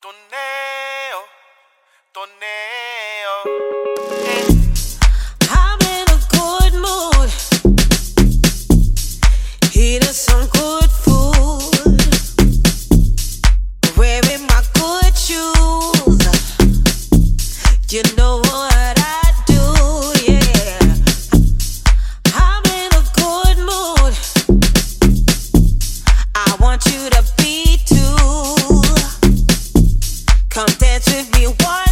Toneo, toneo. I'm in a good mood, eating some good food, wearing my good shoes. You know what I do, yeah. I'm in a good mood. I want you to be too. Come dance with me one